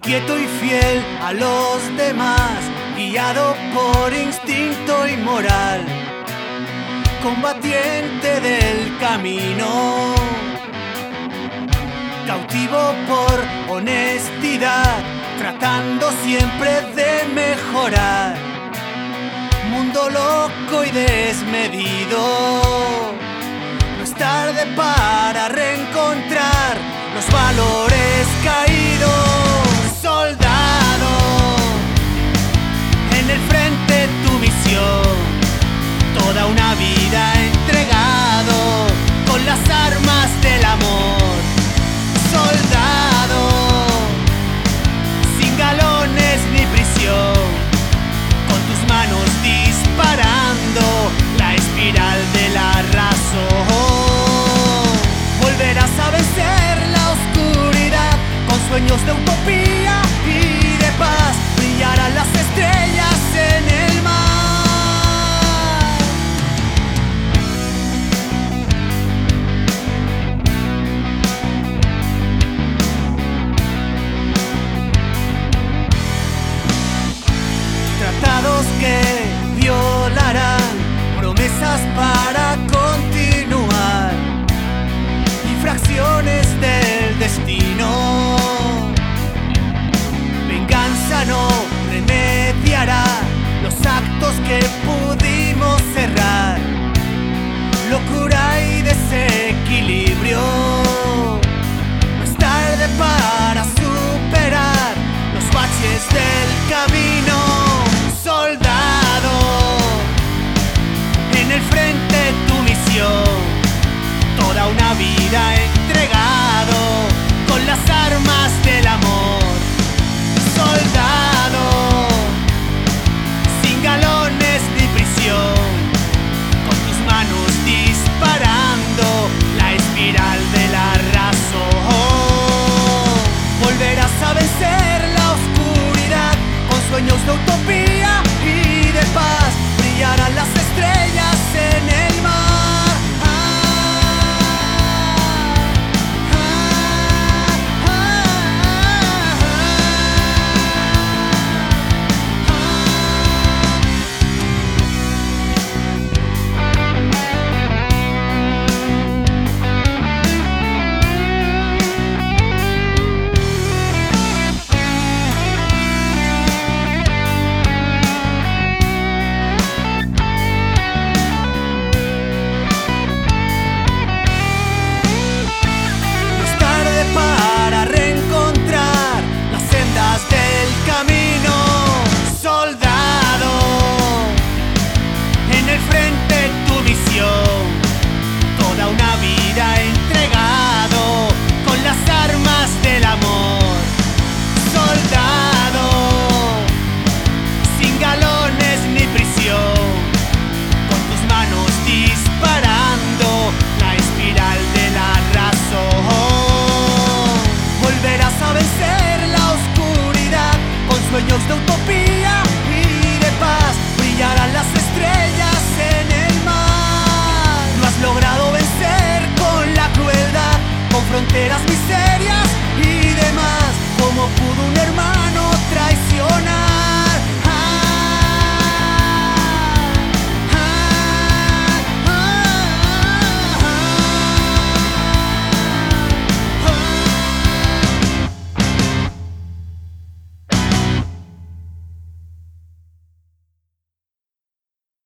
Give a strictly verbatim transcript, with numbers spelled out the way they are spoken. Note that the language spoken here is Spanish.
Quieto y fiel a los demás, guiado por instinto y moral, combatiente del camino, cautivo por honestidad, tratando siempre de mejorar. Mundo loco y desmedido, no es tarde para reencontrar los valores caídos. Soldado, en el frente tu misión, toda una vida entregado con las armas del amor. Soldado, sin galones ni prisión, con tus manos disparando la espiral de la razón. Volverás a vencer la oscuridad con sueños de utopía y de paz. Brillarán las estrellas en el mar. Tratados que violarán promesas para continuar, infracciones del destino. Venganza no remediará los actos que pudimos cerrar. Locura y desequilibrio, no es tarde para superar los baches del camino.